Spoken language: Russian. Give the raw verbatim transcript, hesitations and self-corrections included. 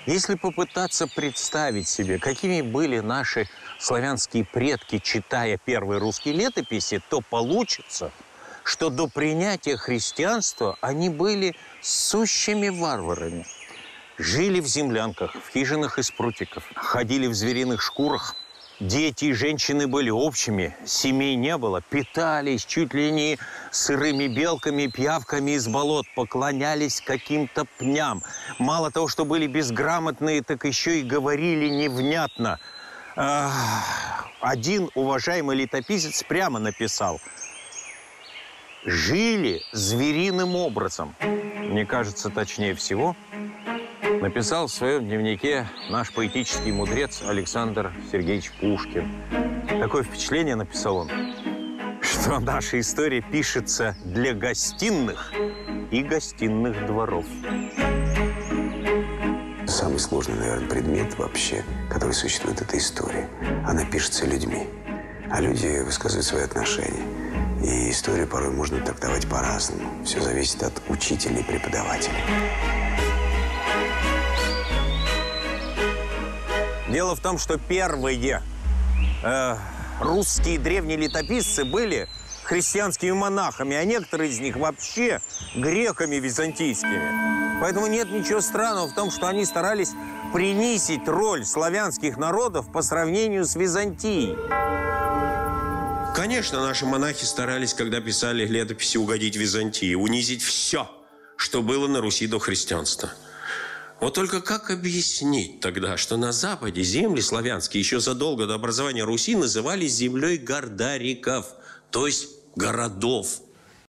Если попытаться представить себе, какими были наши славянские предки, читая первые русские летописи, то получится, что до принятия христианства они были сущими варварами. Жили в землянках, в хижинах из прутиков, ходили в звериных шкурах. Дети и женщины были общими, семей не было, питались чуть ли не сырыми белками, пиявками из болот, поклонялись каким-то пням. Мало того, что были безграмотные, так еще и говорили невнятно. Один уважаемый летописец прямо написал: «Жили звериным образом». Мне кажется, точнее всего написал в своем дневнике наш поэтический мудрец Александр Сергеевич Пушкин. Такое впечатление, написал он, что наша история пишется для гостиных и гостиных дворов. Самый сложный, наверное, предмет вообще, который существует, это история. Она пишется людьми, а люди высказывают свои отношения. И историю порой можно трактовать по-разному. Все зависит от учителя и преподавателя. Дело в том, что первые э, русские древние летописцы были христианскими монахами, а некоторые из них вообще греками византийскими. Поэтому нет ничего странного в том, что они старались принизить роль славянских народов по сравнению с Византией. Конечно, наши монахи старались, когда писали летописи, угодить Византии, унизить все, что было на Руси до христианства. Вот только как объяснить тогда, что на Западе земли славянские еще задолго до образования Руси назывались землей гордариков, то есть городов?